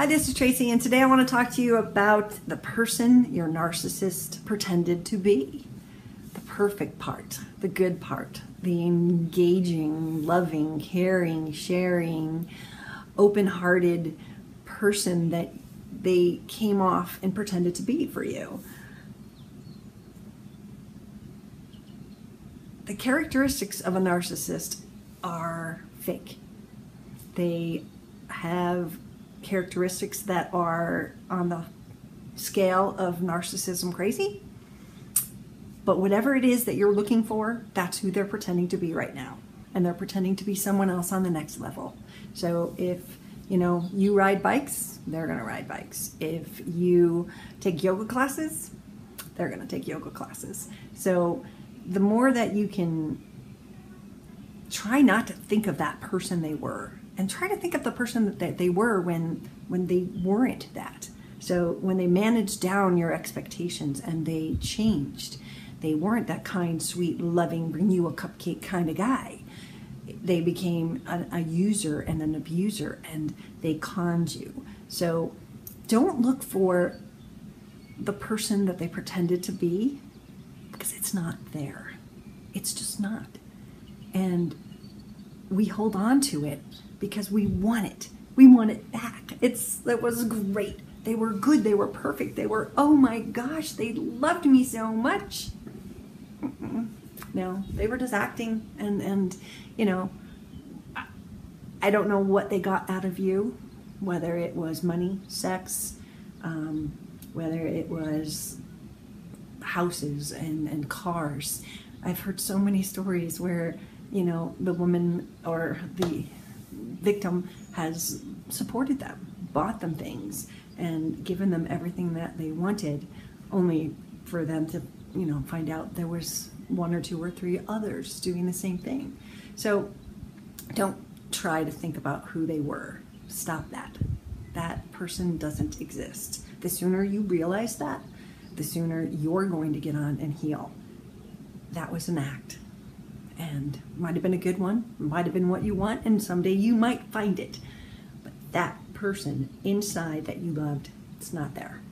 Hi, this is Tracy, and today I want to talk to you about the person your narcissist pretended to be. The perfect part, the good part, the engaging, loving, caring, sharing, open-hearted person that they came off and pretended to be for you. The characteristics of a narcissist are fake. They have characteristics that are on the scale of narcissism crazy, but whatever it is that you're looking for, that's who they're pretending to be right now, and they're pretending to be someone else on the next level. So if you ride bikes, they're gonna ride bikes. If you take yoga classes, they're gonna take yoga classes. So the more that you can try not to think of that person they were, and try to think of the person that they were when they weren't that. So when they managed down your expectations and they changed, they weren't that kind, sweet, loving, bring you a cupcake kind of guy. They became a user and an abuser, and they conned you. So don't look for the person that they pretended to be, because it's not there. It's just not. And we hold on to it because we want it. We want it back. It was great. They were good. They were perfect. They were, oh my gosh, they loved me so much. No, they were just acting, and I don't know what they got out of you, whether it was money, sex, whether it was houses and cars. I've heard so many stories where the woman or the victim has supported them, bought them things, and given them everything that they wanted, only for them to find out there was one or two or three others doing the same thing. So don't try to think about who they were. Stop that. That person doesn't exist. The sooner you realize that, the sooner you're going to get on and heal. That was an act, and might have been a good one, might have been what you want, and someday you might find it. But that person inside that you loved, it's not there.